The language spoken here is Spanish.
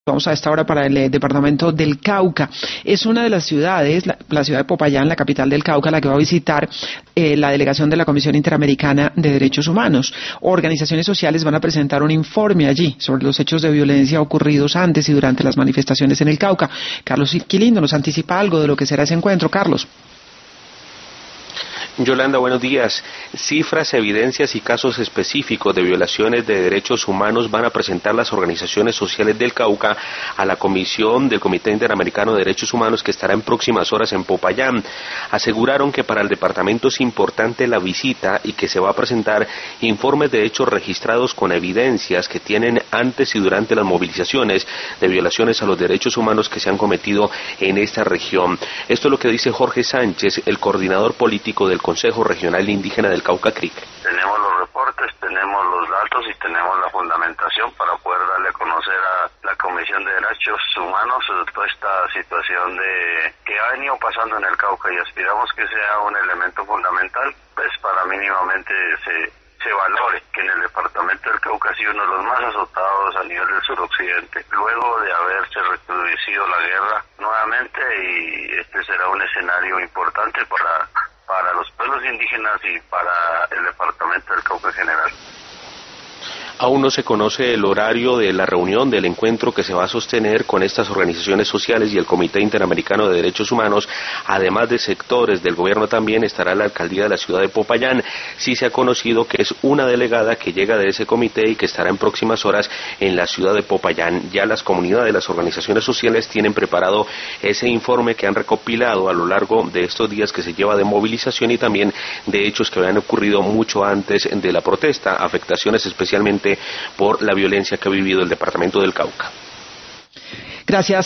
Vamos a esta hora para el departamento del Cauca. Es una de las ciudades, la ciudad de Popayán, la capital del Cauca, la que va a visitar la delegación de la Comisión Interamericana de Derechos Humanos. Organizaciones sociales van a presentar un informe allí sobre los hechos de violencia ocurridos antes y durante las manifestaciones en el Cauca. Carlos Quilindo nos anticipa algo de lo que será ese encuentro. Carlos. Yolanda, buenos días. Cifras, evidencias y casos específicos de violaciones de derechos humanos van a presentar las organizaciones sociales del Cauca a la comisión del Comité Interamericano de Derechos Humanos que estará en próximas horas en Popayán. Aseguraron que para el departamento es importante la visita y que se va a presentar informes de hechos registrados con evidencias que tienen antes y durante las movilizaciones de violaciones a los derechos humanos que se han cometido en esta región. Esto es lo que dice Jorge Sánchez, el coordinador político del Consejo Regional Indígena del Cauca CRIC. Tenemos los reportes, tenemos los datos y tenemos la fundamentación para poder darle a conocer a la Comisión de Derechos Humanos toda esta situación que ha venido pasando en el Cauca, y aspiramos que sea un elemento fundamental pues para mínimamente se valore que en el departamento del Cauca ha sido uno de los más azotados a nivel del suroccidente, luego de haberse recrudecido la guerra nuevamente, y este será un escenario importante para los pueblos indígenas y para el departamento del Cauca en general. Aún no se conoce el horario de la reunión del encuentro que se va a sostener con estas organizaciones sociales y el Comité Interamericano de Derechos Humanos. Además de sectores del gobierno también estará la alcaldía de la ciudad de Popayán. Sí se ha conocido que es una delegada que llega de ese comité y que estará en próximas horas en la ciudad de Popayán. Ya las comunidades, las organizaciones sociales tienen preparado ese informe que han recopilado a lo largo de estos días que se lleva de movilización y también de hechos que habían ocurrido mucho antes de la protesta, afectaciones especialmente por la violencia que ha vivido el departamento del Cauca. Gracias.